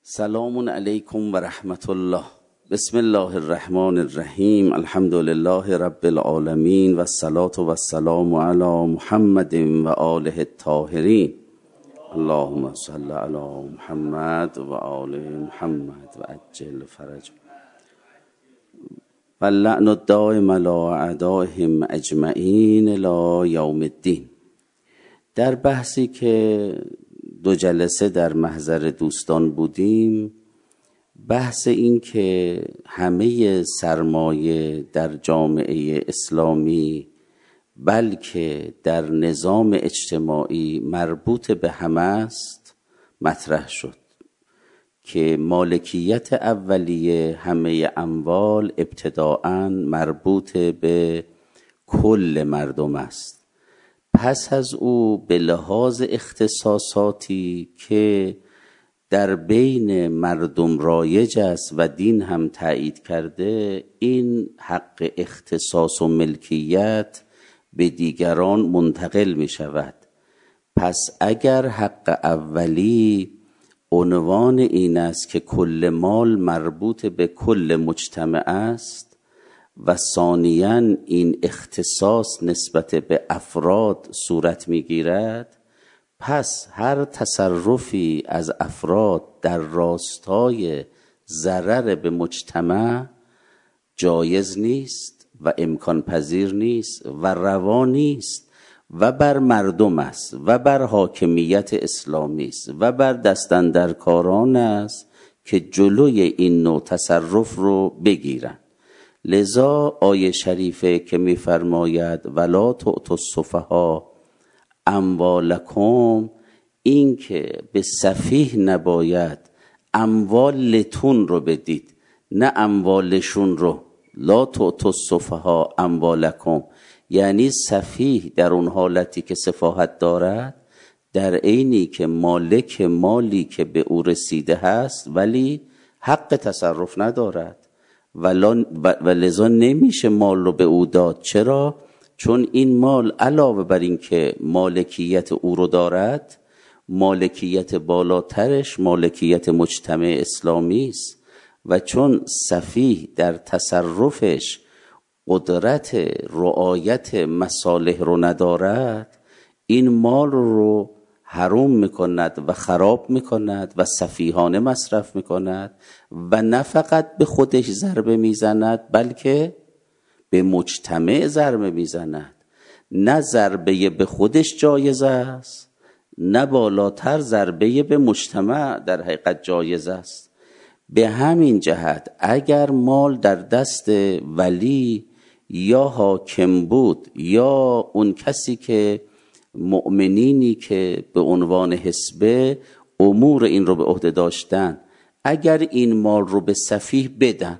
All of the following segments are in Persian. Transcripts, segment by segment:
سلام علیکم و رحمت الله. بسم الله الرحمن الرحیم. الحمد لله رب العالمین و الصلاة و السلام علی محمد و آله الطاهرین. اللهم صل علی محمد و آل محمد و عجل فرج و اللعن الدائم علی اعدائهم اجمعین الی یوم الدین. در بحثی که 2 جلسه در محضر دوستان بودیم، بحث این که همه سرمایه در جامعه اسلامی بلکه در نظام اجتماعی مربوط به همه است مطرح شد که مالکیت اولیه همه اموال ابتداءً مربوط به کل مردم است. پس از او به لحاظ اختصاصاتی که در بین مردم رایج است و دین هم تایید کرده، این حق اختصاص و ملکیت به دیگران منتقل می شود. پس اگر حق اولی عنوان این است که کل مال مربوط به کل مجتمع است و ثانیاً این اختصاص نسبت به افراد صورت می‌گیرد، پس هر تصرفی از افراد در راستای ضرر به مجتمع جایز نیست و امکان پذیر نیست و روا نیست و بر مردم است و بر حاکمیت اسلامی است و بر دستاندرکاران است که جلوی این نوع تصرف رو بگیرند. لذا آیه شریفه که می‌فرماید ولا تؤتوا السفهاء اموالکم، این که به سفیه نباید اموالتون رو بدید، نه اموالشون رو. لا تؤتوا السفهاء اموالکم یعنی سفیه در اون حالتی که سفاهت دارد، در عینی که مالک مالی که به او رسیده هست ولی حق تصرف ندارد و لذا نمیشه مال رو به او داد. چرا؟ چون این مال علاوه بر این که مالکیت او رو دارد، مالکیت بالاترش مالکیت مجتمع اسلامی است و چون سفیه در تصرفش قدرت رعایت مصالح رو ندارد، این مال رو حرام میکند و خراب میکند و سفیهانه مصرف میکند و نه فقط به خودش ضربه میزند بلکه به مجتمع ضربه میزند. نه ضربه به خودش جایز است، نه بالاتر ضربه به مجتمع در حقیقت جایز است. به همین جهت اگر مال در دست ولی یا حاکم بود یا اون کسی که مؤمنینی که به عنوان حسبه امور این رو به عهده داشتن، اگر این مال رو به سفیه بدن،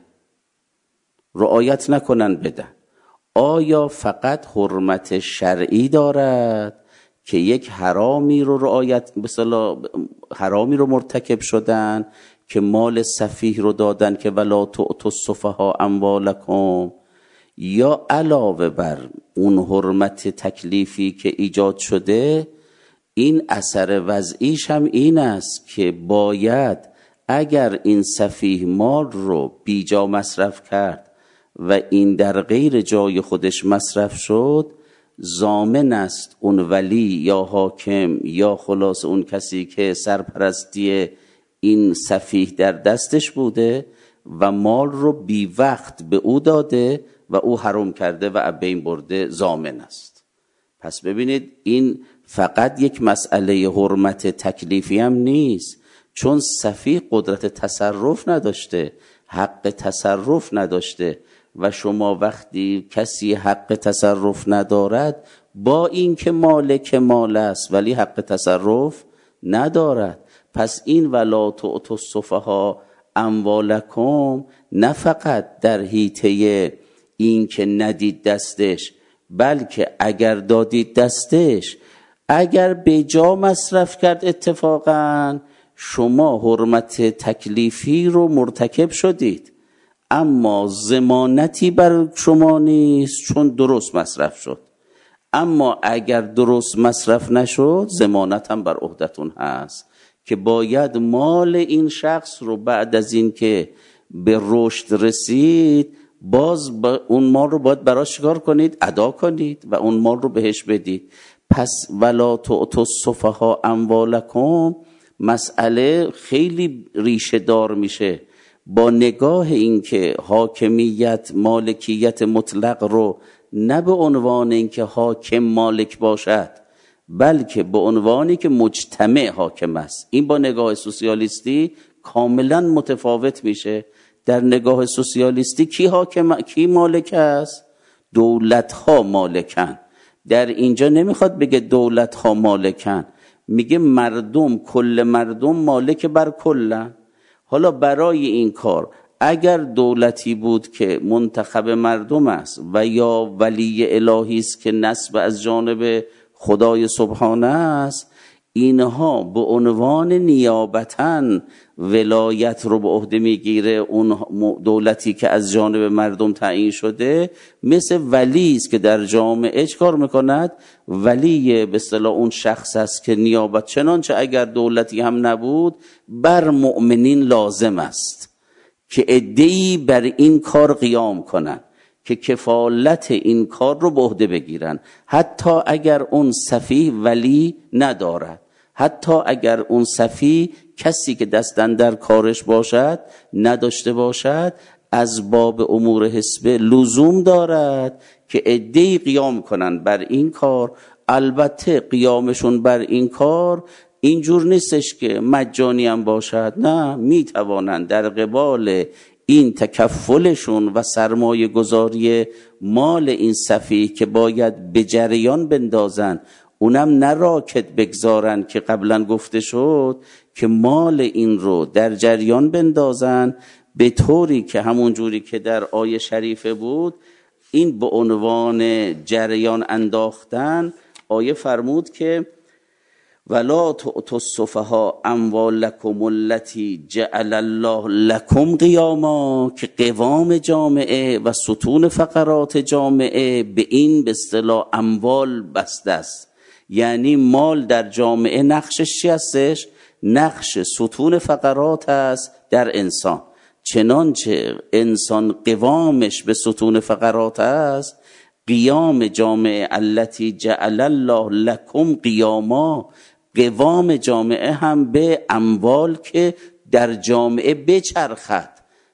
رعایت نکنن بدن، آیا فقط حرمت شرعی دارد که یک حرامی رو رعایت، مثلا حرامی رو مرتکب شدن که مال سفیه رو دادن که ولا تؤتوا السفهاء اموالکم، یا علاوه بر اون حرمت تکلیفی که ایجاد شده، این اثر وضعیش هم این است که باید اگر این سفیه مال رو بیجا مصرف کرد و این در غیر جای خودش مصرف شد، ضامن است اون ولی یا حاکم یا خلاص اون کسی که سرپرستی این سفیه در دستش بوده و مال رو بی وقت به او داده و او حرام کرده و بین برده، ضامن است. پس ببینید این فقط یک مسئله حرمت تکلیفی هم نیست، چون سفیه قدرت تصرف نداشته، حق تصرف نداشته و شما وقتی کسی حق تصرف ندارد، با این که مالک مال است ولی حق تصرف ندارد، پس این ولا تؤتوا السفهاء اموالکم نه فقط در حیطه این که ندید دستش، بلکه اگر دادید دستش، اگر به جا مصرف کرد اتفاقا شما حرمت تکلیفی رو مرتکب شدید، اما ضمانتی بر شما نیست چون درست مصرف شد. اما اگر درست مصرف نشد ضمانت هم بر عهدتون هست که باید مال این شخص رو بعد از این که به رشد رسید باز اون مال رو باید براش چیکار کنید؟ ادا کنید و اون مال رو بهش بدید. پس ولا تؤتوا السفهاء اموالکم مسئله خیلی ریشه دار میشه با نگاه این که حاکمیت مالکیت مطلق رو نه به عنوان این که حاکم مالک باشد بلکه به عنوانی که مجتمع حاکم است. این با نگاه سوسیالیستی کاملا متفاوت میشه. در نگاه سوسیالیستی کی حاکم کی مالک است؟ دولت ها مالکن. در اینجا نمیخواد بگه دولت ها مالکن، میگه مردم، کل مردم مالک بر کلن. حالا برای این کار اگر دولتی بود که منتخب مردم است و یا ولی الهی است که نصب از جانب خدای سبحانه است، اینها به عنوان نیابتاً ولایت رو به عهده میگیره. اون دولتی که از جانب مردم تعیین شده مثل ولی است که در جامعه چکار میکند؟ ولی به اصطلاح اون شخص است که نیابت، چنانچه اگر دولتی هم نبود بر مؤمنین لازم است که عده‌ای بر این کار قیام کنن که کفالت این کار رو به عهده بگیرن، حتی اگر اون سفیه ولی ندارد، حتی اگر اون سفیه کسی که دستن در کارش باشد نداشته باشد، از باب امور حسبه لزوم دارد که عده‌ای قیام کنن بر این کار. البته قیامشون بر این کار اینجور نیستش که مجانی هم باشد، نه، میتوانند در قبال این تکفلشون و سرمایه گذاری مال این سفیه که باید به جریان بندازن، اونم نه راکت بگذارن که قبلا گفته شد که مال این رو در جریان بندازن به طوری که همون جوری که در آیه شریفه بود این به عنوان جریان انداختن. آیه فرمود که ولا تؤتوا السفهاء اموالکم التی جعل الله لکم قیاما، که قوام جامعه و ستون فقرات جامعه به این به اصطلاح اموال بسته است. یعنی مال در جامعه نقشش چی هستش؟ نقش ستون فقرات است در انسان. چنانچه انسان قوامش به ستون فقرات است، قیام جامعه التی جعل الله لکم قیاما، قوام جامعه هم به اموال که در جامعه بچرخد،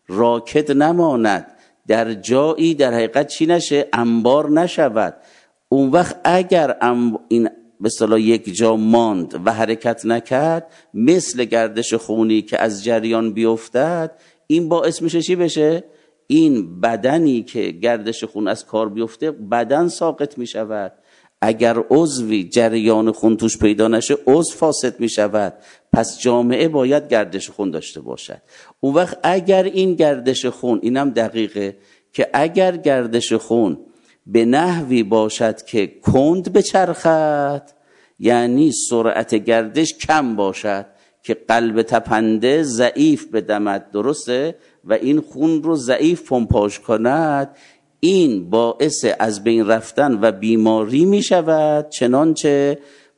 راکد نماند، در جایی در حقیقت چی نشه؟ انبار نشود. اون وقت اگر این به اصطلاح یک جا ماند و حرکت نکرد، مثل گردش خونی که از جریان بیفتد، این باعث میشه چی بشه؟ این بدنی که گردش خون از کار بیفته بدن ساقط میشود. اگر عضوی جریان خون توش پیدا نشه عضو فاسد میشود. پس جامعه باید گردش خون داشته باشد. اون وقت اگر این گردش خون، اینم دقیقه، که اگر گردش خون به نحوی باشد که کند بچرخد، یعنی سرعت گردش کم باشد که قلب تپنده ضعیف بدمد، درسته، و این خون رو ضعیف پمپاژ کند، این باعث از بین رفتن و بیماری می شود. چنانچه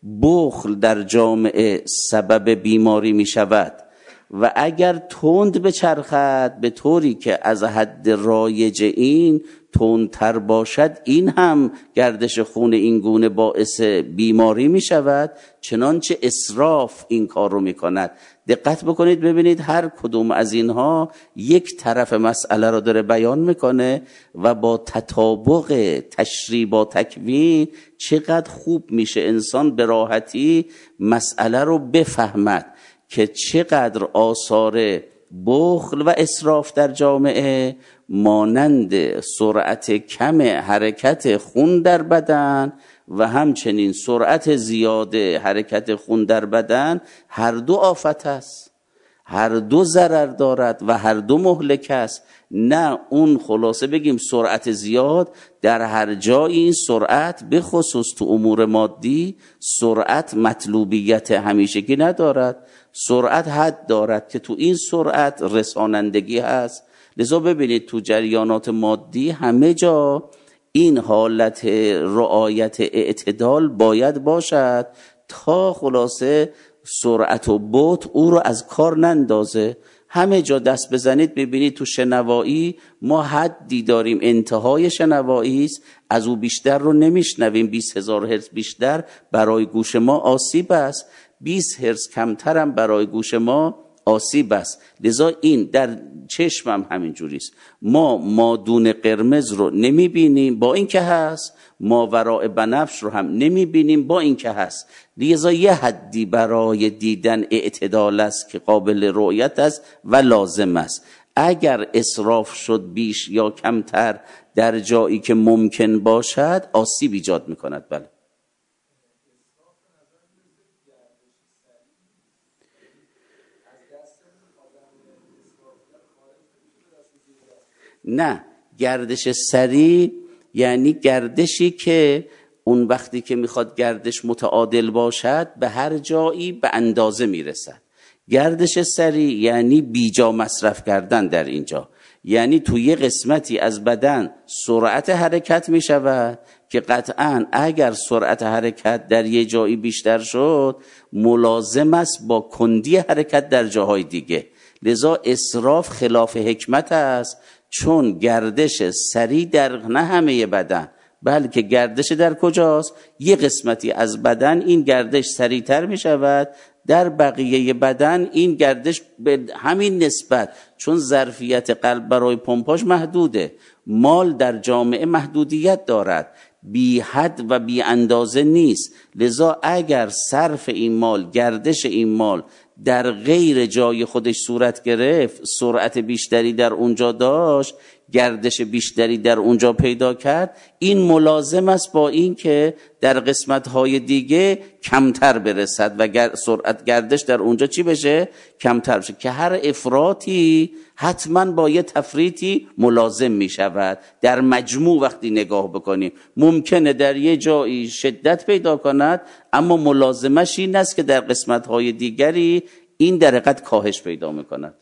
بخل در جامعه سبب بیماری می شود. و اگر تند بچرخد به طوری که از حد رایج این تندتر باشد، این هم گردش خون این گونه باعث بیماری می شود. چنانچه اسراف این کار رو می کند. دقت بکنید ببینید هر کدوم از اینها یک طرف مسئله رو داره بیان میکنه و با تطابق تشریع با تکوین چقدر خوب میشه انسان به راحتی مسئله رو بفهمد که چقدر آثار بخل و اسراف در جامعه، مانند سرعت کم حرکت خون در بدن و همچنین سرعت زیاد حرکت خون در بدن، هر دو آفت است، هر دو ضرر دارد و هر دو مهلک است. نه اون خلاصه بگیم سرعت زیاد در هر جایی، این سرعت به خصوص تو امور مادی سرعت مطلوبیت همیشگی ندارد، سرعت حد دارد که تو این سرعت رسانندگی هست. لذا ببینید تو جریانات مادی همه جا این حالت رعایت اعتدال باید باشد تا خلاصه سرعت و بطء او رو از کار نندازه. همه جا دست بزنید ببینید تو شنوایی ما حدی داریم، انتهای شنوایی است، از او بیشتر رو نمیشنویم. 20,000 هرتز بیشتر برای گوش ما آسیب است، 20 هرتز کمتر هم برای گوش ما آسیب است. لذا این در چشمم همین جوریست، ما مادون قرمز رو نمیبینیم با این که هست، ماوراء بنفش رو هم نمیبینیم با این که هست. لذا یه حدی برای دیدن اعتدال است که قابل رؤیت است و لازم است. اگر اسراف شد بیش یا کمتر در جایی که ممکن باشد آسیب ایجاد میکند. بله نه، گردش سریع یعنی گردشی که اون وقتی که میخواد گردش متعادل باشد به هر جایی به اندازه میرسد. گردش سریع یعنی بیجا مصرف کردن در اینجا، یعنی توی یه قسمتی از بدن سرعت حرکت میشود که قطعاً اگر سرعت حرکت در یه جایی بیشتر شد ملازم است با کندی حرکت در جاهای دیگه. لذا اسراف خلاف حکمت است، چون گردش سریع در نه همه بدن بلکه گردش در کجاست؟ یه قسمتی از بدن این گردش سریعتر می شود، در بقیه بدن این گردش به همین نسبت، چون ظرفیت قلب برای پمپاژ محدوده. مال در جامعه محدودیت دارد، بی حد و بی اندازه نیست. لذا اگر صرف این مال، گردش این مال در غیر جای خودش صورت گرفت، سرعت بیشتری در اونجا داشت، گردش بیشتری در اونجا پیدا کرد، این ملازم است با این که در قسمت‌های دیگه کمتر برسد و سرعت گردش در اونجا چی بشه؟ کمتر بشه، که هر افراطی حتما با یه تفریطی ملازم می شود. در مجموع وقتی نگاه بکنیم ممکنه در یه جایی شدت پیدا کند، اما ملازمش این است که در قسمت‌های دیگری این در حقیقت کاهش پیدا می کند.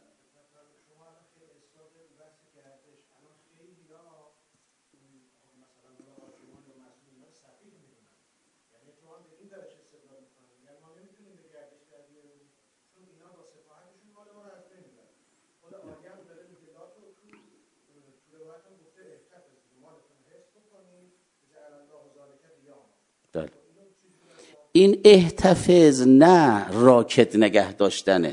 این احتفظ نه راکت نگه داشتنه،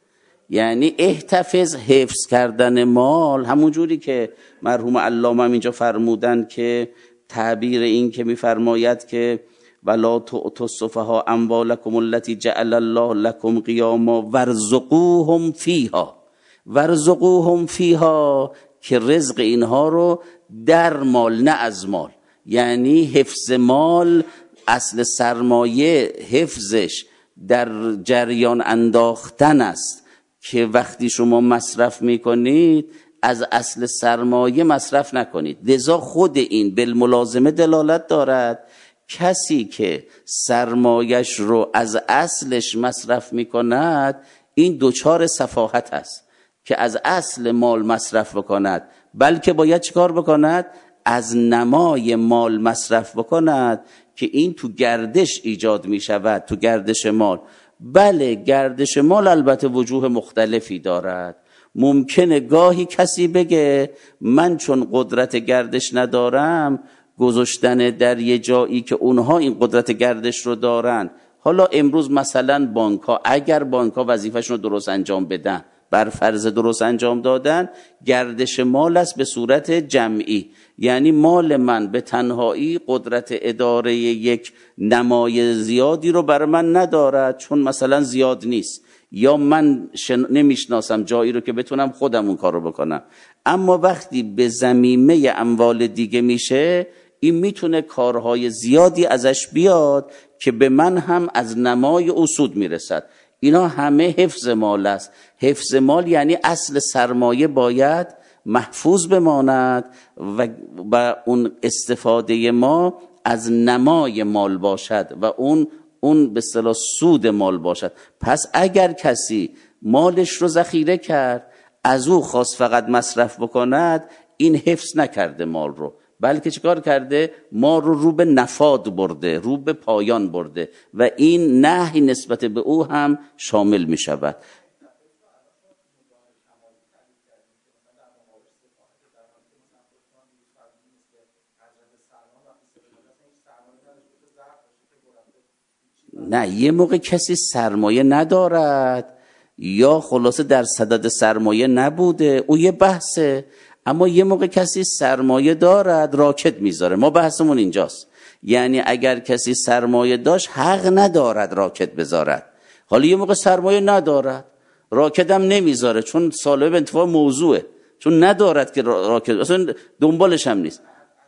یعنی احتفظ حفظ کردن مال، همون جوری که مرحوم علامه هم اینجا فرمودن که تعبیر این که میفرماید که ولا تؤتوا السفهاء اموالکم التي جعل الله لكم قیاما وارزقوهم فیها، وارزقوهم فیها که رزق اینها رو در مال نه از مال، یعنی حفظ مال، اصل سرمایه حفظش در جریان انداختن است که وقتی شما مصرف میکنید از اصل سرمایه مصرف نکنید. لذا خود این بالملازمه دلالت دارد کسی که سرمایش رو از اصلش مصرف میکند این دوچار سفاهت است که از اصل مال مصرف بکند، بلکه باید چیکار بکند؟ از نمای مال مصرف بکند که این تو گردش ایجاد می شود، تو گردش مال. بله گردش مال البته وجوه مختلفی دارد. ممکنه گاهی کسی بگه من چون قدرت گردش ندارم گذاشتن در یه جایی که اونها این قدرت گردش رو دارن. حالا امروز مثلا بانک‌ها، اگر بانک‌ها وظیفه‌شون رو درست انجام بدن، بر فرض درست انجام دادن، گردش مال است به صورت جمعی، یعنی مال من به تنهایی قدرت اداره یک نمای زیادی رو بر من ندارد، چون مثلا زیاد نیست یا من نمیشناسم جایی رو که بتونم خودم اون کار رو بکنم. اما وقتی به ضمیمه اموال دیگه میشه، این میتونه کارهای زیادی ازش بیاد که به من هم از نمای او سود میرسد. اینا همه حفظ مال است. حفظ مال یعنی اصل سرمایه باید محفوظ بماند و اون استفاده ما از نمای مال باشد و اون به اصطلاح سود مال باشد. پس اگر کسی مالش رو ذخیره کرد، از او خواست فقط مصرف بکند، این حفظ نکرده مال رو، بلکه چیکار کرده؟ ما رو به نفاد برده، رو به پایان برده و این نهی نسبت به او هم شامل می شود. نه، یه موقع کسی سرمایه ندارد یا خلاصه در صدد سرمایه نبوده، او یه بحثه. اما یه موقع کسی سرمایه دارد راکد میذاره. ما بحثمون اینجاست، یعنی اگر کسی سرمایه داشت حق ندارد راکد بذارد. حالا یه موقع سرمایه ندارد راکد هم نمیذاره، چون سالب انتفاع موضوعه، چون ندارد که راکد اصلا دنبالش هم نیست.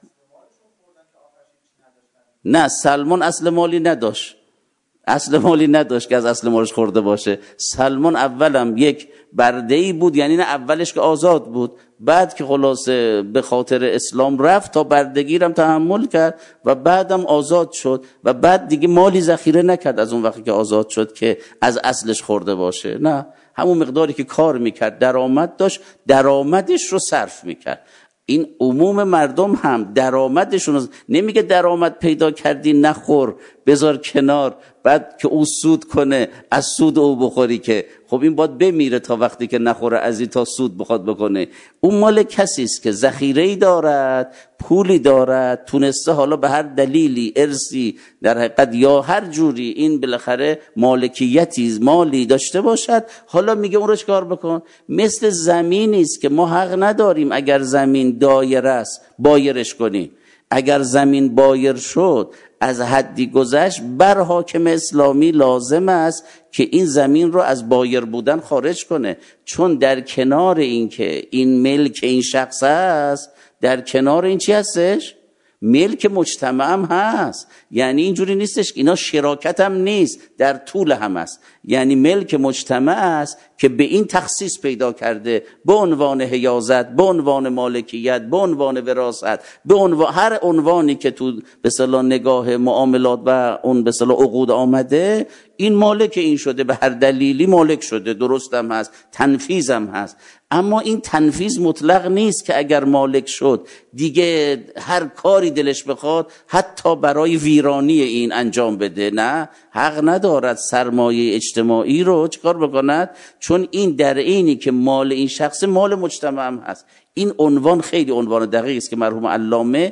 نه، سلمان اصل مالی نداشت، اصل مالی نداشت که از اصل مالش خورده باشه. سلمان اولم یک برده‌ای بود، یعنی نه اولش که آزاد بود، بعد که خلاصه به خاطر اسلام رفت تا بردگی هم تحمل کرد و بعدم آزاد شد و بعد دیگه مالی ذخیره نکرد از اون وقتی که آزاد شد که از اصلش خورده باشه. نه، همون مقداری که کار میکرد درآمد داشت، درآمدش رو صرف میکرد. این عموم مردم هم درآمدشون، نمیگه درآمد پیدا کردی نخور بذار کنار بعد که او سود کنه از سود او بخوری، که خب این باید بمیره تا وقتی که نخوره از این تا سود بخواد بکنه. اون مال کسی است که ذخیره‌ای دارد، پولی دارد، تونسته حالا به هر دلیلی، ارثی در حقیقت یا هر جوری این بالاخره مالکیتی مالی داشته باشد، حالا میگه اون رو چکار بکن. مثل زمینی است که ما حق نداریم اگر زمین دایره است بایرش کنیم. اگر زمین بایر شد از حدی گذشت، بر حاکم اسلامی لازم است که این زمین رو از بایر بودن خارج کنه، چون در کنار این که این ملک این شخص هست، در کنار این چی هستش؟ ملک مجتمع هم هست. یعنی اینجوری نیستش که اینا شراکت هم نیست، در طول هم هست. یعنی ملک مجتمع است که به این تخصیص پیدا کرده به عنوان حیازت، به عنوان مالکیت، به عنوان وراثت، به عنوان هر عنوانی که تو به اصطلاح نگاه معاملات و اون به اصطلاح عقود آمده، این مالک این شده، به هر دلیلی مالک شده. درست هم هست، تنفیذ هم هست. اما این تنفیذ مطلق نیست که اگر مالک شد دیگه هر کاری دلش بخواد حتی برای ویرانی این انجام بده. نه، حق ندارد سرمایه اجتماعی رو چیکار بکند، چون این در اینی که مال این شخص مال مجتمع هم هست. این عنوان خیلی عنوان دقیقی است که مرحوم علامه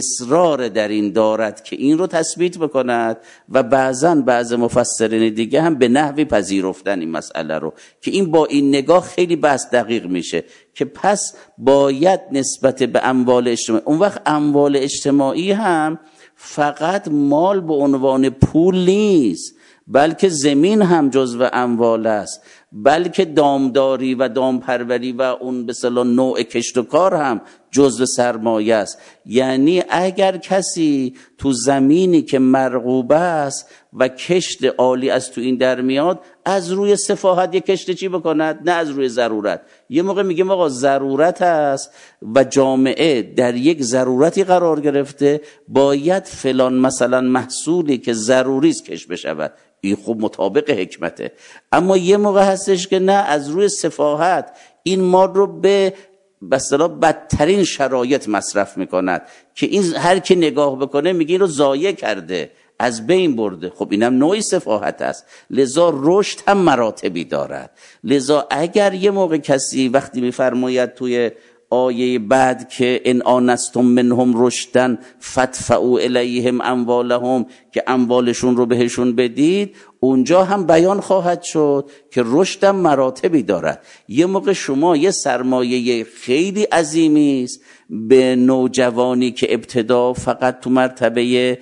اصرار در این دارد که این رو تثبیت بکند و بعض مفسرین دیگه هم به نحوی پذیرفتن این مسئله رو که این با این نگاه خیلی بحث دقیق میشه که پس باید نسبت به اموال اجتماعی، اون وقت اموال اجتماعی هم فقط مال به عنوان پول نیست، بلکه زمین هم جزو اموال است، بلکه دامداری و دامپروری و اون به اصطلاح نوع کشت و کار هم جزو سرمایه است. یعنی اگر کسی تو زمینی که مرغوب است و کشت عالی از تو این در میاد، از روی سفاهت یک کشت چی بکند؟ نه از روی ضرورت. یه موقع میگیم آقا ضرورت است و جامعه در یک ضرورتی قرار گرفته، باید فلان مثلا محصولی که ضروری است کشت بشود، این خوب مطابق حکمته. اما یه موقع هستش که نه، از روی سفاهت این مال رو به اصطلاح بدترین شرایط مصرف میکند که این هر کی نگاه بکنه میگه این رو ضایع کرده، از بین برده. خب اینم نوعی سفاهت است. لذا رشد هم مراتبی دارد. لذا اگر یه موقع کسی وقتی میفرماید توی آیه بعد که ان آنستم منهم رشدن فادفعوا الیهم اموالهم، که اموالشون رو بهشون بدید، اونجا هم بیان خواهد شد که رشدم مراتبی دارد. یه موقع شما یه سرمایه خیلی عظیمی است به نوجوانی که ابتدا فقط تو مرتبه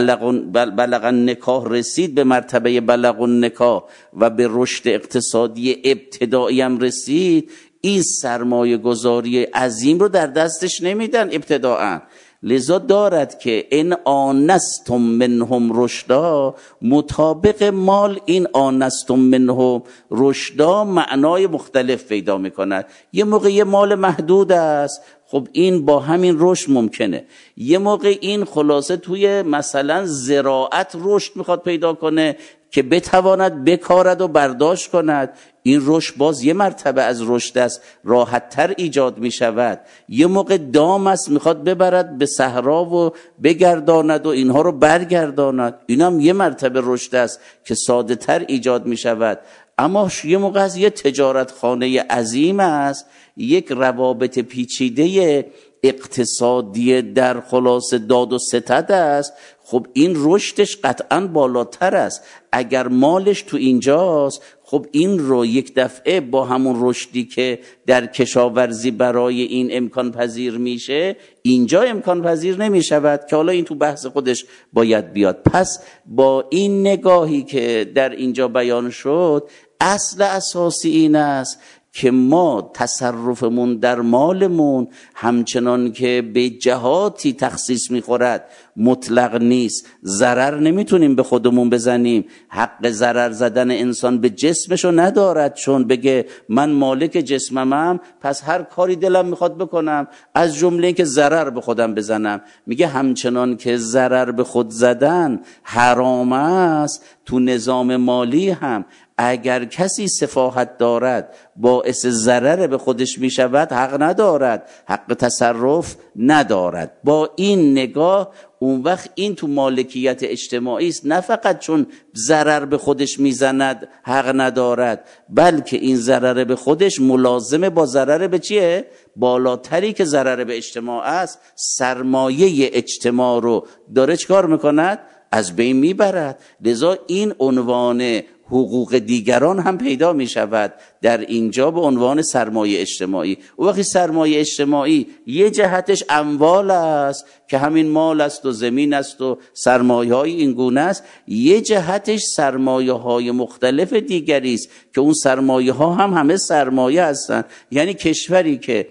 بلغ نکاح رسید، به مرتبه بلغ نکاح و به رشد اقتصادی ابتدایی هم رسید، این سرمایه گذاری عظیم رو در دستش نمیدن ابتداعا. لذا دارد که این آنستم منهم رشدا، مطابق مال این آنستم منهم رشدا معنای مختلف پیدا میکند. یه موقع یه مال محدود است، خب این با همین رشد ممکنه. یه موقع این خلاصه توی مثلا زراعت رشد میخواد پیدا کنه که بتواند بکارد و برداشت کند، این رشد باز یه مرتبه از رشد است، راحت تر ایجاد می شود. یه موقع دام است میخواد ببرد به صحرا و بگرداند و اینها رو برگرداند، اینم یه مرتبه رشد است که ساده تر ایجاد می شود. اما یه موقع از یه تجارت خانه عظیم است، یک روابط پیچیده اقتصادی در خلاص داد و ستد است، خب این رشدش قطعاً بالاتر است. اگر مالش تو اینجاست، خب این رو یک دفعه با همون رشدی که در کشاورزی برای این امکان پذیر میشه، اینجا امکان پذیر نمی شود که حالا این تو بحث خودش باید بیاد. پس با این نگاهی که در اینجا بیان شد، اصل اساسی این است که ما تصرفمون در مالمون همچنان که به جهاتی تخصیص میخورد مطلق نیست. ضرر نمیتونیم به خودمون بزنیم، حق ضرر زدن انسان به جسمشو ندارد، چون بگه من مالک جسممم پس هر کاری دلم میخواد بکنم، از جمله که ضرر به خودم بزنم. میگه همچنان که ضرر به خود زدن حرام است، تو نظام مالی هم اگر کسی سفاهت دارد باعث ضرر به خودش می شود، حق ندارد، حق تصرف ندارد. با این نگاه اون وقت این تو مالکیت اجتماعی است، نه فقط چون ضرر به خودش میزند حق ندارد، بلکه این ضرر به خودش ملازمه با ضرر به چیه؟ بالاتری که ضرر به اجتماع است. سرمایه اجتماع رو داره چکار میکند؟ از بین میبرد. لذا این عنوان حقوق دیگران هم پیدا می شود در اینجا به عنوان سرمایه اجتماعی. او وقتی سرمایه اجتماعی یه جهتش اموال است که همین مال است و زمین است و سرمایه های این گونه است، یه جهتش سرمایه های مختلف دیگری است که اون سرمایه ها هم همه سرمایه هستند. یعنی کشوری که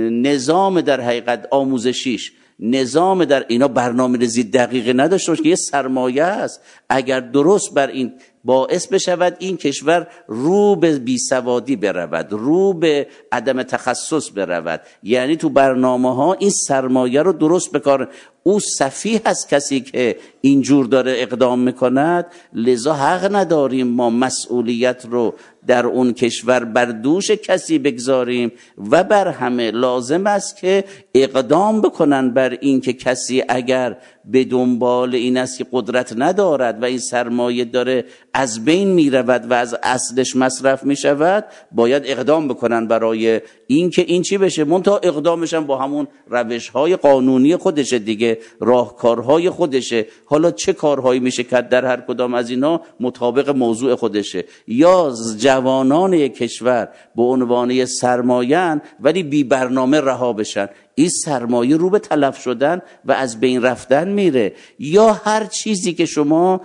نظام در حقیقت آموزشیش، نظام در اینا برنامه‌ریزی دقیق نداشته باشه که یه سرمایه است، اگر درست بر این باعث بشود این کشور رو به بیسوادی برود، رو به عدم تخصص برود، یعنی تو برنامه ها این سرمایه رو درست بکار. او سفیه هست کسی که اینجور داره اقدام میکند. لذا حق نداریم ما مسئولیت رو در اون کشور بر دوش کسی بگذاریم و بر همه لازم است که اقدام بکنن بر این که کسی اگر به دنبال این است که قدرت ندارد و این سرمایه داره از بین می رود و از اصلش مصرف می شود، باید اقدام بکنن برای این که این چی بشه. منتها اقدامش هم با همون روش های قانونی خودشه دیگه، راهکارهای خودشه. حالا چه کارهایی میشه کرد در هر کدام از اینا مطابق موضوع خودشه. یا جوانان یک کشور به عنوان سرمایه‌اند ولی بی برنامه رها بشن، این سرمایه رو به تلف شدن و از بین رفتن میره. یا هر چیزی که شما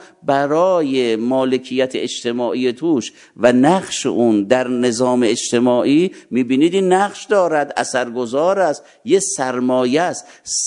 برای مالکیت اجتماعی توش و نقش اون در نظام اجتماعی میبینید این نقش دارد، اثرگذار است، یه سرمایه است.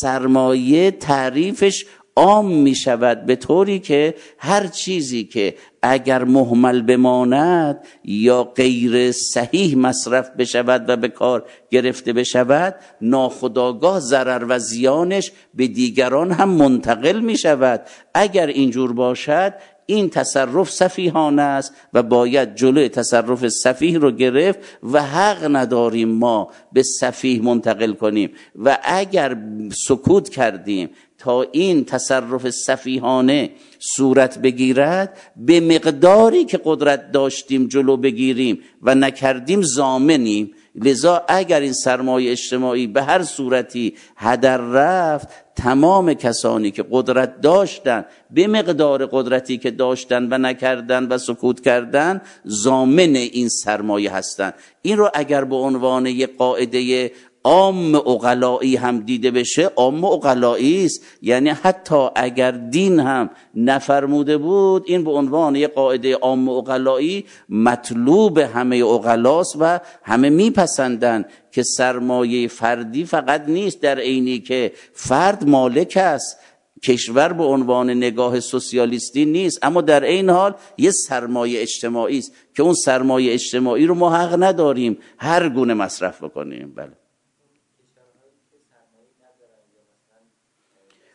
سرمایه تعریفش عام می شود به طوری که هر چیزی که اگر مهمل بماند یا غیر صحیح مصرف بشود و به کار گرفته بشود، ناخودآگاه ضرر و زیانش به دیگران هم منتقل می شود. اگر اینجور باشد این تصرف سفیهانه است و باید جلوی تصرف سفیه رو گرفت و حق نداریم ما به سفیه منتقل کنیم. و اگر سکوت کردیم تا این تصرف سفیهانه صورت بگیرد، به مقداری که قدرت داشتیم جلو بگیریم و نکردیم ضامنیم. لذا اگر این سرمایه اجتماعی به هر صورتی هدر رفت، تمام کسانی که قدرت داشتن به مقدار قدرتی که داشتن و نکردن و سکوت کردن ضامن این سرمایه هستند. این رو اگر به عنوان یک قاعده عام عقلایی هم دیده بشه، عام عقلایی است. یعنی حتی اگر دین هم نفرموده بود، این به عنوان یک قاعده عام عقلایی مطلوب همه عقلاست و همه میپسندن که سرمایه فردی فقط نیست در عینی که فرد مالک است، کشور به عنوان نگاه سوسیالیستی نیست، اما در این حال یه سرمایه اجتماعی است که اون سرمایه اجتماعی رو ما حق نداریم هر گونه مصرف بکنیم. بله.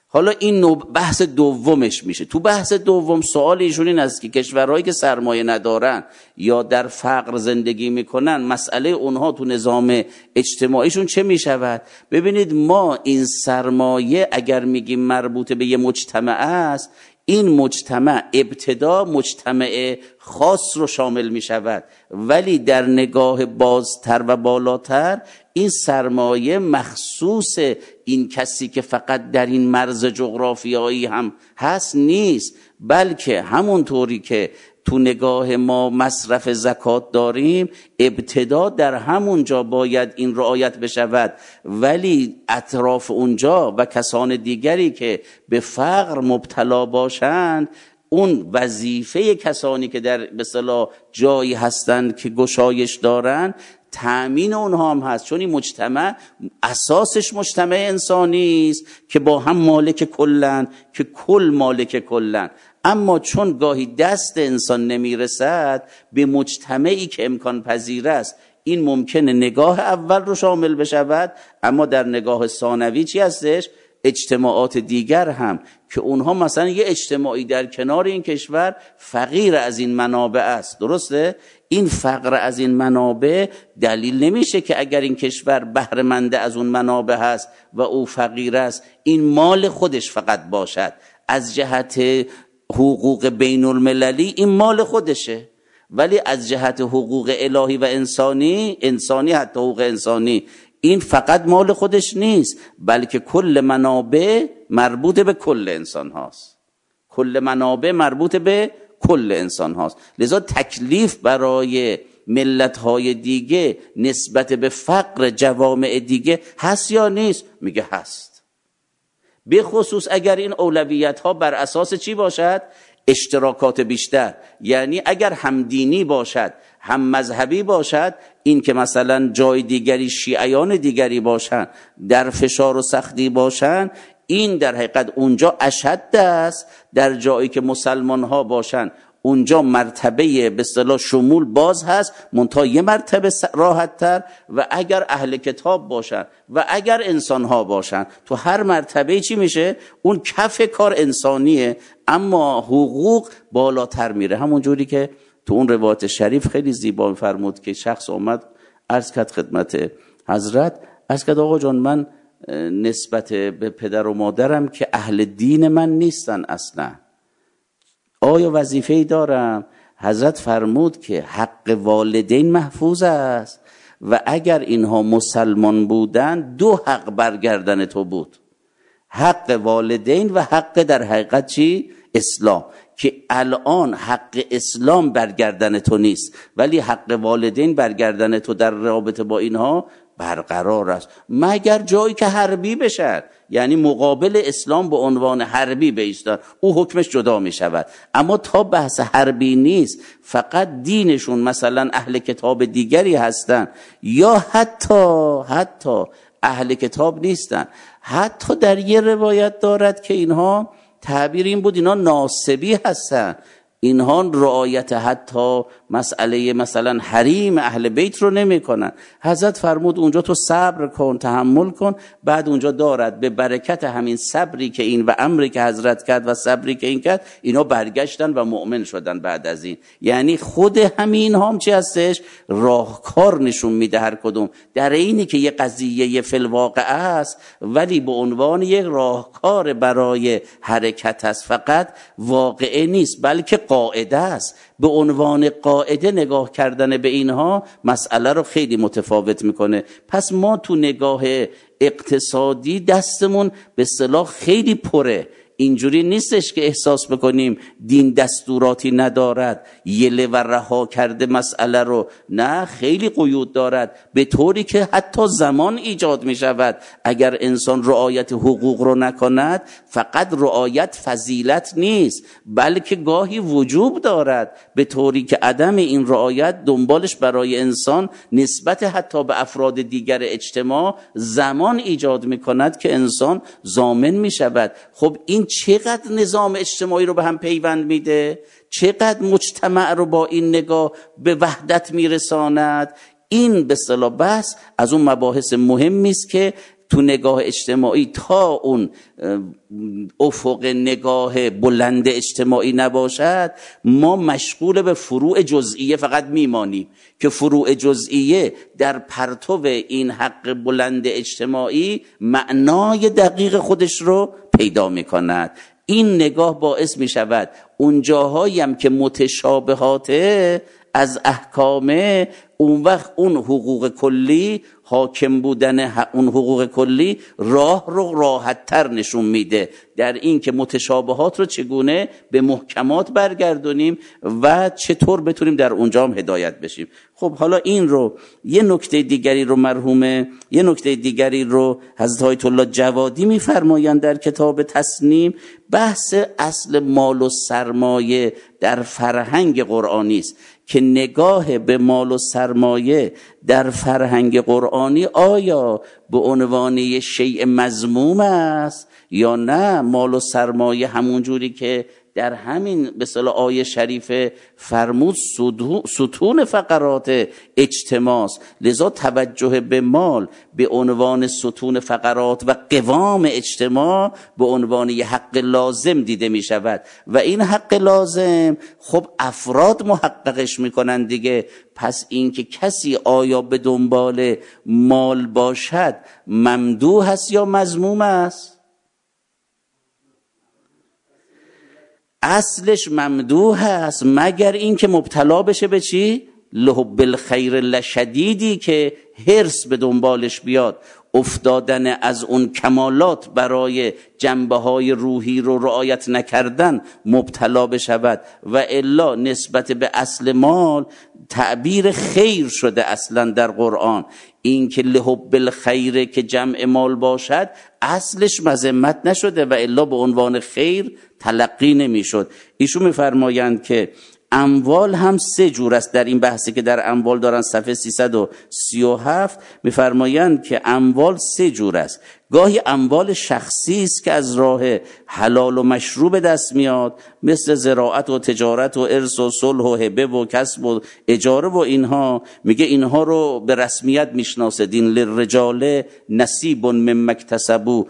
حالا این بحث دومش میشه. تو بحث دوم سوال ایشون این است که کشورهایی که سرمایه ندارن یا در فقر زندگی میکنن، مسئله اونها تو نظام اجتماعیشون چه میشود؟ ببینید ما این سرمایه اگر میگیم مربوط به یه مجتمع است، این مجتمع ابتدا مجتمع خاص رو شامل می شود، ولی در نگاه بازتر و بالاتر این سرمایه مخصوص این کسی که فقط در این مرز جغرافیایی هم هست نیست، بلکه همونطوری که تو نگاه ما مصرف زکات داریم، ابتدا در همونجا باید این رعایت بشود، ولی اطراف اونجا و کسان دیگری که به فقر مبتلا باشند، اون وظیفه کسانی که در به اصطلاح جایی هستند که گشایش دارن، تأمین اونها هم هست. چون این مجتمع اساسش مجتمع انسانی است که با هم مالک کلن، که کل مالک کلن. اما چون گاهی دست انسان نمیرسد به مجتمعی که امکان پذیر است، این ممکنه نگاه اول رو شامل بشود، اما در نگاه ثانوی چی هستش؟ اجتماعات دیگر هم که اونها مثلا یه اجتماعی در کنار این کشور فقیر از این منابع است. درسته؟ این فقر از این منابع دلیل نمیشه که اگر این کشور بهره مند از اون منابع هست و او فقیر است، این مال خودش فقط باشد. از جهت حقوق بین المللی این مال خودشه، ولی از جهت حقوق الهی و انسانی حتی حقوق انسانی، این فقط مال خودش نیست، بلکه کل منابع مربوط به کل انسان هاست. کل منابع مربوط به کل انسان هاست. لذا تکلیف برای ملت های دیگه نسبت به فقر جوامع دیگه هست یا نیست؟ میگه هست. به خصوص اگر این اولویت ها بر اساس چی باشد؟ اشتراکات بیشتر. یعنی اگر هم دینی باشد، هم مذهبی باشد، این که مثلا جای دیگری شیعیان دیگری باشن، در فشار و سختی باشن، این در حقیقت اونجا اشد است. در جایی که مسلمان ها باشن اونجا مرتبه به اصطلاح شمول باز هست، منتها یه مرتبه راحت تر. و اگر اهل کتاب باشن و اگر انسان ها باشن، تو هر مرتبه چی میشه؟ اون کف کار انسانیه، اما حقوق بالاتر میره. همون جوری که تو اون روایت شریف خیلی زیبا فرمود که شخص اومد عرض کرد خدمت حضرت، عرض کرد آقا جان من نسبت به پدر و مادرم که اهل دین من نیستن اصلا، آیا وظیفه‌ای دارم؟ حضرت فرمود که حق والدین محفوظ است و اگر اینها مسلمان بودن دو حق برگردن تو بود، حق والدین و حق در حقیقت چی؟ اسلام. که الان حق اسلام برگردن تو نیست، ولی حق والدین برگردن تو در رابطه با اینها برقرار است، مگر جایی که حربی بشن، یعنی مقابل اسلام به عنوان حربی بایستن، او حکمش جدا می شود. اما تا بحث حربی نیست، فقط دینشون مثلا اهل کتاب دیگری هستن یا حتی اهل کتاب نیستن. حتی در یه روایت دارد که اینها تعبیر این بود اینا ناصبی هستن، اینها رعایت حتی مسئله مثلا حریم اهل بیت رو نمی کنن. حضرت فرمود اونجا تو صبر کن، تحمل کن. بعد اونجا دارد به برکت همین صبری که این و امری که حضرت کرد و صبری که این کرد، اینا برگشتن و مؤمن شدن بعد از این. یعنی خود همین هم چی هستش؟ راهکار نشون میده هر کدوم، در اینی که یه قضیه فی الواقع است، ولی به عنوان یک راهکار برای حرکت است، فقط واقعه نیست بلکه قاعده است. به عنوان قاعده نگاه کردن به اینها مسئله رو خیلی متفاوت میکنه. پس ما تو نگاه اقتصادی دستمون به اصطلاح خیلی پره. اینجوری نیستش که احساس بکنیم دین دستوراتی ندارد، یله و رها کرده مسئله رو. نه، خیلی قیود دارد، به طوری که حتی زمان ایجاد می شود اگر انسان رعایت حقوق رو نکند. فقط رعایت فضیلت نیست، بلکه گاهی وجوب دارد، به طوری که عدم این رعایت دنبالش برای انسان نسبت حتی به افراد دیگر اجتماع زمان ایجاد می کند که انسان ضامن می شود. خب این چقدر نظام اجتماعی رو به هم پیوند میده، چقدر مجتمع رو با این نگاه به وحدت میرساند. این به اصطلاح بحث از اون مباحث مهمی است که تو نگاه اجتماعی تا اون افق نگاه بلند اجتماعی نباشد، ما مشغول به فروع جزئیه فقط میمانیم که فروع جزئیه در پرتو این حق بلند اجتماعی معنای دقیق خودش رو پیدا میکند. این نگاه باعث میشود اون جاهایی هم که متشابهاته از احکامه، اون وقت اون حقوق کلی، حاکم بودن اون حقوق کلی راه رو راحت تر نشون میده در این که متشابهات رو چگونه به محکمات برگردونیم و چطور بتونیم در اونجا هم هدایت بشیم. خب حالا این رو یه نکته دیگری رو حضرت آیت الله جوادی میفرمایند در کتاب تسنیم، بحث اصل مال و سرمایه در فرهنگ قرآنی است که نگاه به مال و سرمایه در فرهنگ قرآنی آیا به عنوان شیء مذموم است یا نه. مال و سرمایه همون جوری که در همین به اصطلاح آیه شریفه فرمود ستون فقرات اجتماع، لذا توجه به مال به عنوان ستون فقرات و قوام اجتماع به عنوان یه حق لازم دیده می شود و این حق لازم خب افراد محققش می کنند دیگه. پس این که کسی آیا به دنبال مال باشد ممدوح است یا مذموم است؟ اصلش ممدوح است، مگر این که مبتلا بشه به چی؟ لحب الخیر لشدیدی که حرص به دنبالش بیاد، افتادن از اون کمالات برای جنبه‌های روحی رو رعایت نکردن مبتلا بشود و الا نسبت به اصل مال تعبیر خیر شده اصلا در قرآن. این که لحب الخیر که جمع مال باشد اصلش مذمت نشده و الا به عنوان خیر تلقی نمیشد. ایشون میفرمایند که اموال هم سه جور است. در این بحثی که در اموال دارن صفحه 337 میفرمایند که اموال سه جور است. گاهی اموال شخصی است که از راه حلال و مشروع به دست میاد، مثل زراعت و تجارت و ارث و صلح و هبه و کسب و اجاره و اینها. میگه اینها رو به رسمیت میشناسه دین. للرجال نصیب مما اکتسبوا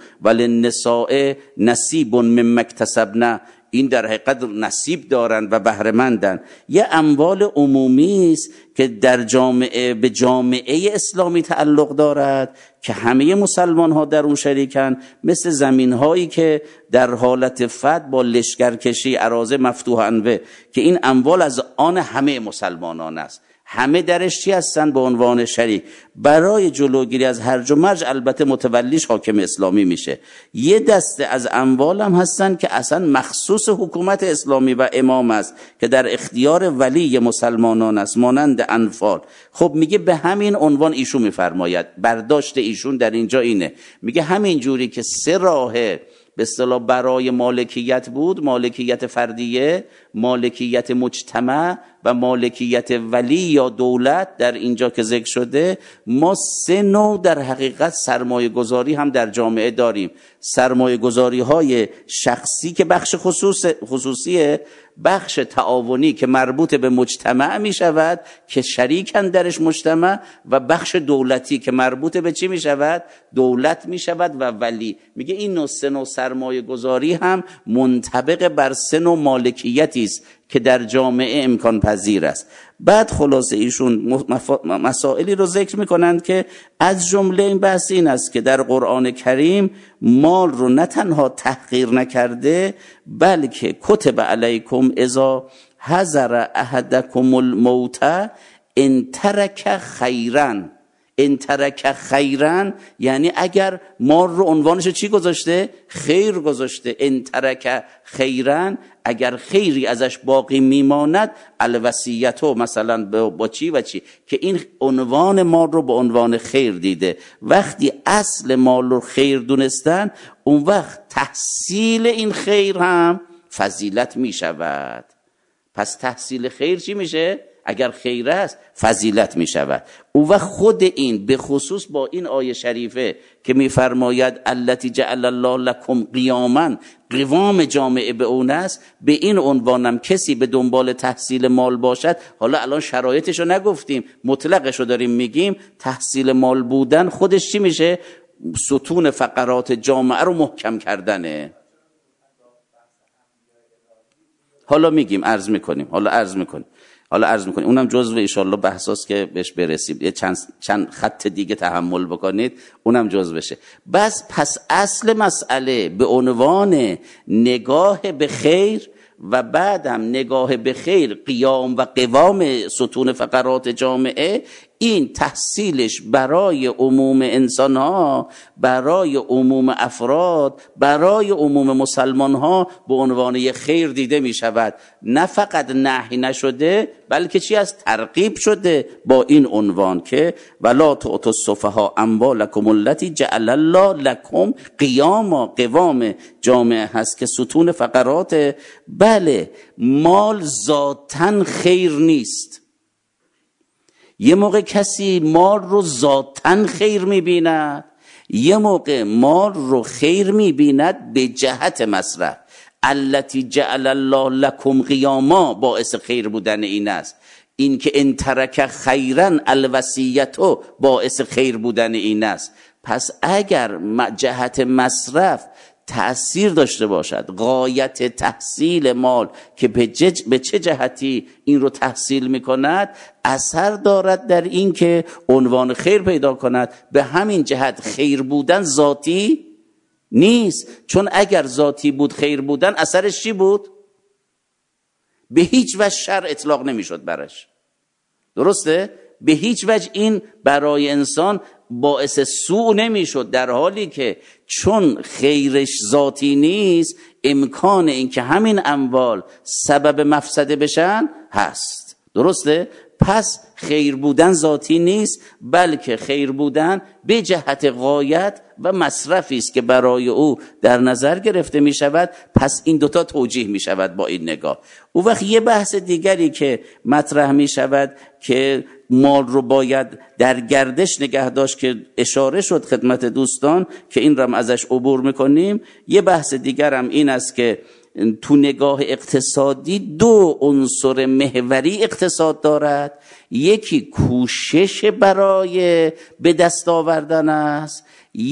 وللنساء نصیب مما اکتسبن. این در حقیقت نصیب دارن و بهره‌مندن. یه اموال عمومی است که در جامعه به جامعه اسلامی تعلق دارد که همه مسلمان ها در اون شریکن، مثل زمین هایی که در حالت فتح با لشکرکشی اراضی مفتوح انوه که این اموال از آن همه مسلمانان است، همه درش چی هستن؟ به عنوان شریک. برای جلوگیری از هرج و مرج البته متولیش حاکم اسلامی میشه. یه دسته از اموال هم هستن که اصلا مخصوص حکومت اسلامی و امام است که در اختیار ولی مسلمانان است، مانند انفال. خب میگه به همین عنوان ایشون میفرماید، برداشت ایشون در اینجا اینه، میگه همین جوری که سه راه به اصطلاح برای مالکیت بود، مالکیت فردیه، مالکیت مجتمع و مالکیت ولی یا دولت در اینجا که ذکر شده، ما سه نوع در حقیقت سرمایه گذاری هم در جامعه داریم. سرمایه گذاری های شخصی که بخش خصوصیه، بخش تعاونی که مربوط به مجتمع می شود که شریکن درش مجتمع، و بخش دولتی که مربوط به چی می شود؟ دولت می شود و ولی. میگه این سه نوع سرمایه گذاری هم منطبق بر سه نوع مالکیتی است که در جامعه امکان پذیر است. بعد خلاصه ایشون مسائلی رو ذکر میکنند که از جمله این بحث این است که در قرآن کریم مال رو نه تنها تحقیر نکرده، بلکه کتب علیکم اذا حضر احدکم الموت ان ترک خیرا. ان ترک خیرا یعنی اگر مال رو عنوانش چی گذاشته؟ خیر گذاشته. ان ترک خیرا اگر خیری ازش باقی میماند، الوصیتو مثلا با چی و چی، که این عنوان مال رو به عنوان خیر دیده. وقتی اصل مال رو خیر دونستن، اون وقت تحصیل این خیر هم فضیلت می شود. پس تحصیل خیر چی میشه؟ اگر خیر است فضیلت می شود. او و خود این به خصوص با این آیه شریفه که میفرماید التی جعل الله لکم قیاما، قوام جامعه به اون است، به این عنوانم کسی به دنبال تحصیل مال باشد، حالا الان شرایطشو نگفتیم، مطلقشو داریم میگیم، تحصیل مال بودن خودش چی میشه؟ ستون فقرات جامعه رو محکم کردنه. حالا میگیم، عرض میکنیم. اونم جزو انشالله بحثاست که بهش برسیم. یه چند خط دیگه تحمل بکنید، اونم جزو بشه. پس اصل مسئله به عنوان نگاه به خیر و بعدم نگاه به خیر، قیام و قوام ستون فقرات جامعه، این تحصیلش برای عموم انسان ها، برای عموم افراد، برای عموم مسلمان ها به عنوان یک خیر دیده می شود. نه فقط نهی نشده، بلکه چی از ترغیب شده با این عنوان که ولا تؤتوا السفهاء اموالکم التی جعل الله لکم قیاما. قوام جامعه هست که ستون فقرات. بله، مال ذاتاً خیر نیست. یه موقع کسی مال رو ذاتاً خیر می‌بیند، یه موقع مال رو خیر می‌بیند به جهت مصرف. التی جعل الله لکم قیاما باعث خیر بودن این است. این که ان ترک خیرا الوصیتو باعث خیر بودن این است. پس اگر جهت مصرف تأثیر داشته باشد، غایت تحصیل مال که به چه جهتی این رو تحصیل میکند اثر دارد در این که عنوان خیر پیدا کند. به همین جهت خیر بودن ذاتی نیست، چون اگر ذاتی بود خیر بودن اثرش چی بود؟ به هیچ وجه شر اطلاق نمیشد برش. درسته؟ به هیچ وجه این برای انسان باعث سوء نمیشد، در حالی که چون خیرش ذاتی نیست امکان این که همین اموال سبب مفسده بشن هست. درسته؟ پس خیر بودن ذاتی نیست، بلکه خیر بودن به جهت غایت و مصرفی است که برای او در نظر گرفته می شود. پس این دوتا توجیه می شود با این نگاه. او وقت یه بحث دیگری که مطرح می شود که مال رو باید در گردش نگه داشت که اشاره شد خدمت دوستان که این رم ازش عبور میکنیم. یه بحث دیگر هم این است که تو نگاه اقتصادی دو عنصر محوری اقتصاد دارد. یکی کوشش برای به دست آوردن است،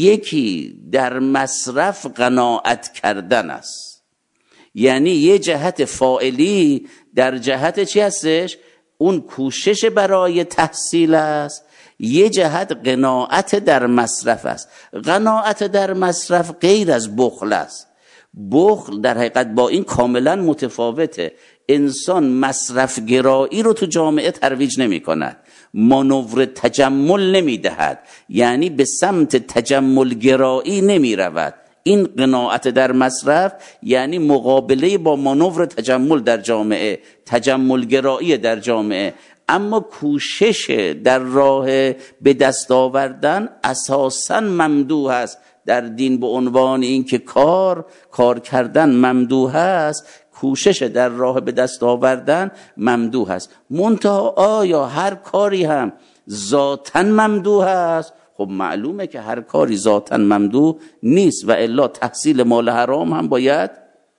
یکی در مصرف قناعت کردن است. یعنی یه جهت فاعلی در جهت چی هستش؟ اون کوشش برای تحصیل است، یه جهت قناعت در مصرف است. قناعت در مصرف غیر از بخل است. بخل در حقیقت با این کاملا متفاوته. انسان مصرف گرایی رو تو جامعه ترویج نمی کند، مانور تجمل نمی دهد، یعنی به سمت تجمل گرایی نمی رود. این قناعت در مصرف یعنی مقابله با مانور تجمل در جامعه، تجمل گرایی در جامعه. اما کوشش در راه به دست آوردن اساساً ممدوح است در دین، به عنوان این که کار کردن ممدوح است، کوشش در راه به دست آوردن ممدوح است. منتها آیا هر کاری هم ذاتاً ممدوح است؟ خب معلومه که هر کاری ذاتاً ممدوح نیست و الا تحصیل مال حرام هم باید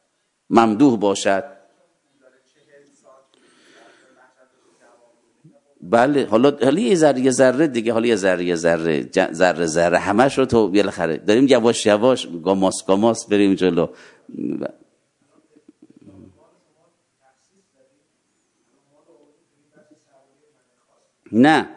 ممدوح باشد. بله، حالا یه ذره دیگه، حالا یه ذره همش رو تو بالاخره داریم یواش یواش گاماس بریم جلو. نه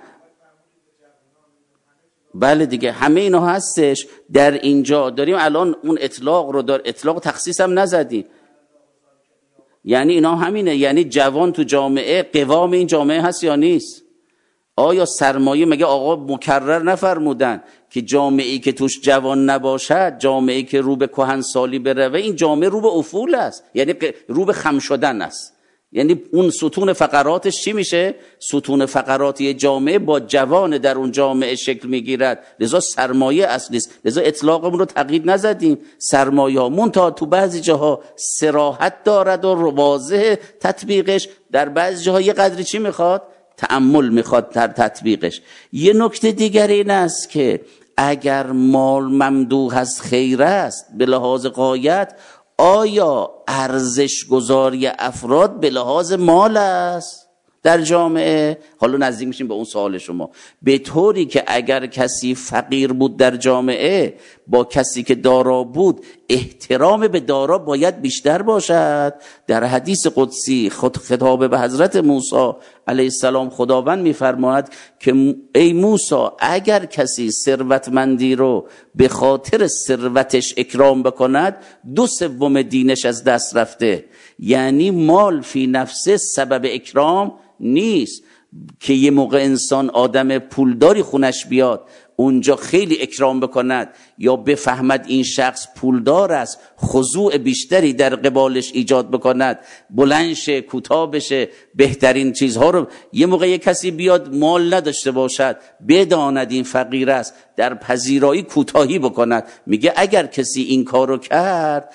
بله دیگه، همه اینا هستش. در اینجا داریم الان اون اطلاق رو اطلاق تخصیص هم نزدیم. یعنی اینا همینه، یعنی جوان تو جامعه قوام این جامعه هست یا نیست؟ آیا سرمایه مگه آقا مکرر نفرمودن که جامعه‌ای که توش جوان نباشد، جامعه‌ای که رو به کهنسالی بروه، این جامعه رو به افول است، یعنی رو به خم شدن است. یعنی اون ستون فقراتش چی میشه؟ ستون فقراتی جامعه با جوان در اون جامعه شکل میگیرد. لذا سرمایه اصلی است. لذا اطلاقمون رو تقیید نزدیم. سرمایه ها منتها تو بعضی جاها صراحت دارد و واضح تطبیقش، در بعضی جاها یه قدری چی میخواد؟ تأمل میخواد در تطبیقش. یه نکته دیگر این است که اگر مال ممدوح از خیر است به لحاظ غایت، آیا ارزش گذاری افراد به لحاظ مال است؟ در جامعه. حالا نزدیک میشیم به اون سوال شما. به طوری که اگر کسی فقیر بود در جامعه با کسی که دارا بود، احترام به دارا باید بیشتر باشد. در حدیث قدسی خطاب به حضرت موسی علیه السلام خداوند میفرماید که ای موسی، اگر کسی ثروتمندی رو به خاطر ثروتش اکرام بکند، 2/3 دینش از دست رفته. یعنی مال فی نفسه سبب اکرام نیست که یه موقع انسان آدم پولداری خونش بیاد اونجا خیلی اکرام بکند یا بفهمد این شخص پولدار است، خضوع بیشتری در قبالش ایجاد بکند، بلند شه، کوتاه بشه، بهترین چیزها رو. یه موقع یه کسی بیاد مال نداشته باشد، بداند این فقیر است، در پذیرایی کوتاهی بکند. میگه اگر کسی این کارو کرد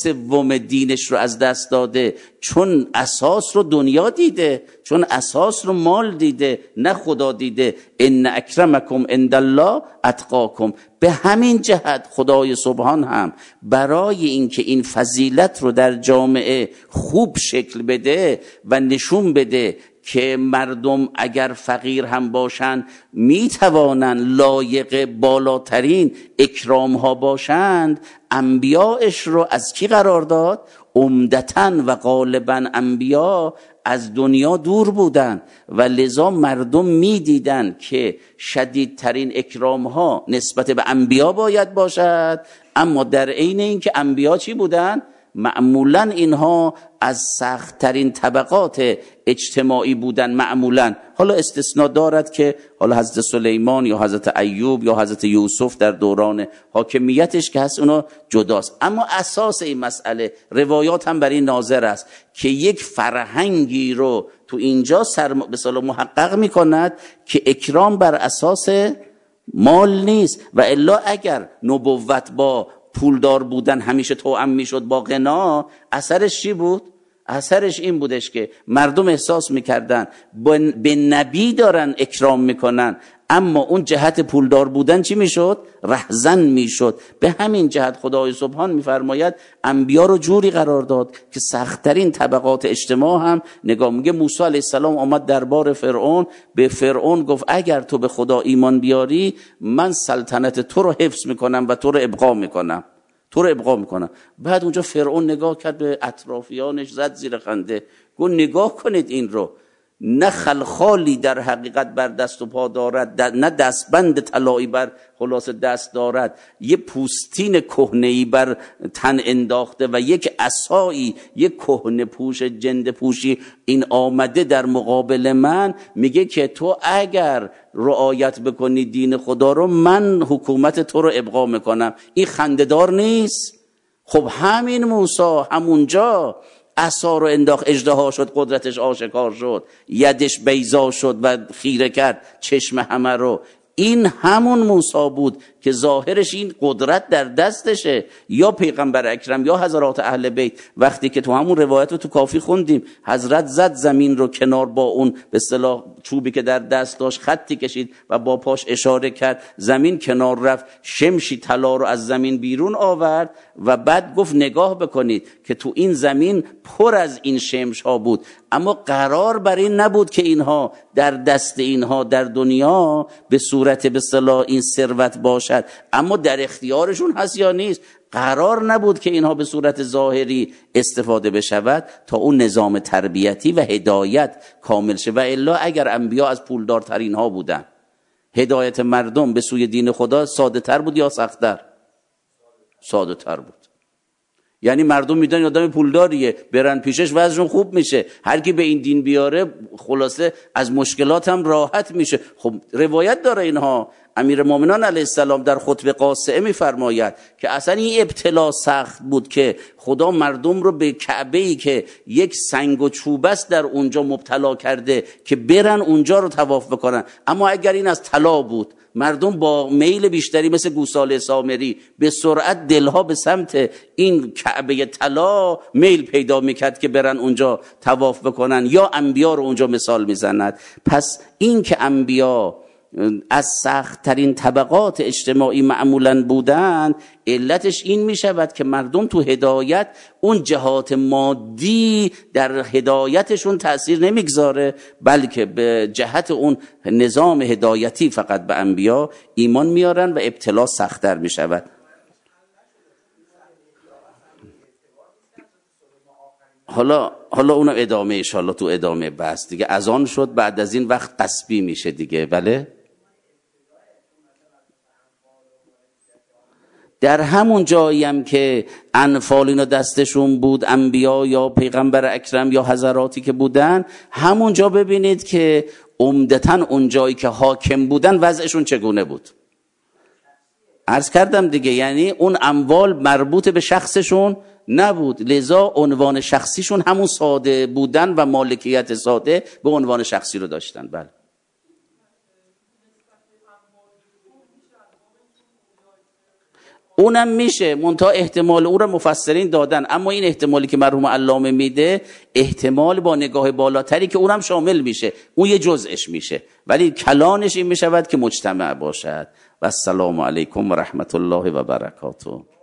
2/3 دینش رو از دست داده، چون اساس رو دنیا دیده، چون اساس رو مال دیده، نه خدا دیده. ان اکرمکم عند الله اتقاکم. به همین جهت خدای سبحان هم برای اینکه این فضیلت رو در جامعه خوب شکل بده و نشون بده که مردم اگر فقیر هم باشن میتوانن لایق بالاترین اکرام ها باشند، انبیاءش رو از کی قرار داد؟ عمدتاً و غالباً انبیا از دنیا دور بودن و لذا مردم میدیدن که شدیدترین اکرام ها نسبت به انبیا باید باشد. اما در عین این که انبیا چی بودن؟ معمولاً اینها از سخت‌ترین طبقات اجتماعی بودن معمولاً. حالا استثناء دارد که حالا حضرت سلیمان یا حضرت ایوب یا حضرت یوسف در دوران حاکمیتش که هست اونا جداست. اما اساس این مسئله روایات هم بر این ناظر است که یک فرهنگی رو تو اینجا به صلاح محقق می‌کند که اکرام بر اساس مال نیست. و الا اگر نبوت با پولدار بودن همیشه توأم میشد با غنا، اثرش چی بود؟ اثرش این بودش که مردم احساس میکردن به نبی دارن اکرام میکنن، اما اون جهت پولدار بودن چی میشد؟ رهزن میشد. به همین جهت خدای سبحان میفرماید انبیا رو جوری قرار داد که سخت‌ترین طبقات اجتماع هم نگاه. میگه موسی علیه السلام آمد دربار فرعون، به فرعون گفت اگر تو به خدا ایمان بیاری من سلطنت تو رو حفظ میکنم و تو رو ابقا میکنم. بعد اونجا فرعون نگاه کرد به اطرافیانش، زد زیر خنده، گفت نگاه کنید این رو، نه خلخالی در حقیقت بر دست و پا دارد، نه دستبند طلایی بر خلاص دست دارد، یه پوستین کهنه‌ای بر تن انداخته و یک عصایی، یک کهنه پوش جند پوشی این آمده در مقابل من. میگه که تو اگر رعایت بکنی دین خدا رو، من حکومت تو رو ابقا میکنم. این خنده‌دار نیست؟ خب همین موسی همونجا عصا رو انداخت، اژدها شد، قدرتش آشکار شد، یدش بیضا شد و خیره کرد چشم همه رو. این همون موسی بود که ظاهرش این قدرت در دستشه. یا پیغمبر اکرم یا حضرات اهل بیت، وقتی که تو همون روایت رو تو کافی خوندیم، حضرت زد زمین رو کنار، با اون به اصطلاح چوبی که در دست داشت خطی کشید و با پاش اشاره کرد، زمین کنار رفت، شمشی طلا رو از زمین بیرون آورد و بعد گفت نگاه بکنید که تو این زمین پر از این شمش ها بود. اما قرار بر این نبود که اینها در دست اینها در دنیا به صورت به اصطلاح این ثروت باشد، اما در اختیارشون هست یا نیست. قرار نبود که اینها به صورت ظاهری استفاده بشود تا اون نظام تربیتی و هدایت کامل شه. و الا اگر انبیا از پولدارترین ها بودن، هدایت مردم به سوی دین خدا ساده تر بود یا سخت‌تر؟ ساده تر بود. یعنی مردم میدونن آدم پولداریه، برن پیشش وضعشون خوب میشه، هر کی به این دین بیاره خلاصه از مشکلات هم راحت میشه. خب روایت داره اینها. امیرالمومنین علیه السلام در خطبه قاصعه میفرماید که اصلا این ابتلا سخت بود که خدا مردم رو به کعبه‌ای که یک سنگ و چوب است در اونجا مبتلا کرده که برن اونجا رو طواف بکنن. اما اگر این از طلا بود، مردم با میل بیشتری مثل گوساله سامری به سرعت دلها به سمت این کعبه طلا میل پیدا میکرد که برن اونجا طواف بکنن. یا انبیا رو اونجا مثال میزند. پس این که انبیا از سخت ترین طبقات اجتماعی معمولاً بودند، علتش این می شود که مردم تو هدایت اون جهات مادی در هدایتشون تأثیر نمیگذاره، بلکه به جهت اون نظام هدایتی فقط به انبیا ایمان میارن و ابتلا سخت‌تر می شود. حالا اونم ادامه انشالله تو ادامه بحث دیگه. اذان شد، بعد از این وقت قصبی میشه دیگه. بله در همون جایی هم که انفال اینا دستشون بود، انبیا یا پیغمبر اکرم یا حضراتی که بودن، همونجا ببینید که عمدتاً اون جایی که حاکم بودن وضعشون چگونه بود. عرض کردم دیگه، یعنی اون اموال مربوط به شخصشون نبود، لذا عنوان شخصیشون همون ساده بودن و مالکیت ساده به عنوان شخصی رو داشتن. بله اونم میشه، منتها احتمال اون رو مفسرین دادن، اما این احتمالی که مرحوم علامه میده احتمال با نگاه بالاتری که اونم شامل میشه، اون یه جزءش میشه، ولی کلانش این میشود که مجتمع باشد. و السلام علیکم و رحمت الله و برکاته.